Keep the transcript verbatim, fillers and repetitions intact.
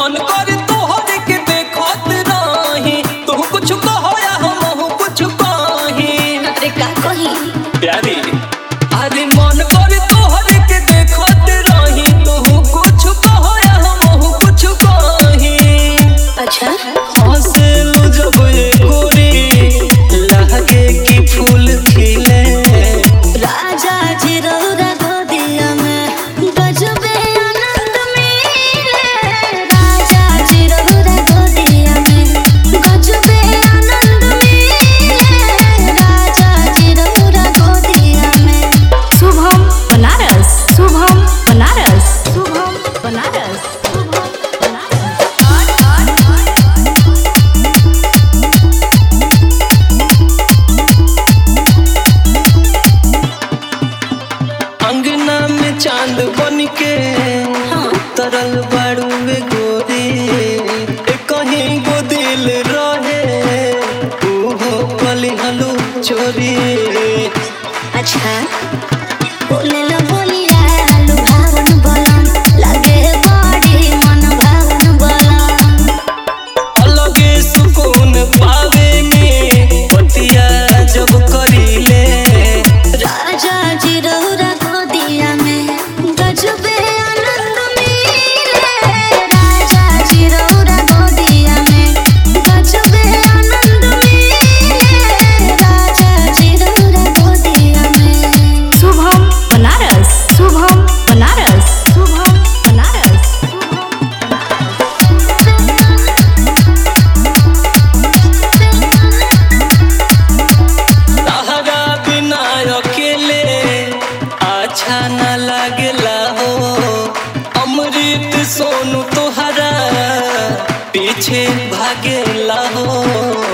मन करे तोहरे के देखत रही, तू कुछ कहो या हम कुछ कही। अरे का कही प्यारी, अरे मन करे तोहरे के देखत रही, तू कुछ कहो या हम कुछ कही। अच्छा हंसलू जब ये गोरी लागे कि फूल खिले। राजा जी रौरा गोदिया में गजबे आनंद मिले। राजा जी रौरा गोदिया में गजबे आनंद मिले। राजा जी रौरा गोदिया में। शुभम बनारस, शुभम बनारस, शुभम बनारस, शुभम बनारस। अंगना में चांद बन के तरल बाड़ूवे गोरी, ए कहीं गो दिल रहे उहो कली हलू चोरी। अच्छा बोले लो बोली आलू भावन बलन लगे बड़ी मन भावन बलन। अलगे सुकून पावे में बतिया जब करीले। राजा जी रौरा गोदिया में गजबे आनंद मिले। राजा जी रौरा गोदिया में गजबे आनंद मिले। राजा जी रौरा गोदिया में। शुभम बनारस, शुभम बनारस, शुभम बनारस, शुभम बनारस। तहरा बिना अकेले अच्छा न लागेला हो। अमृत सोनू तोहरा पीछे भागेला हो।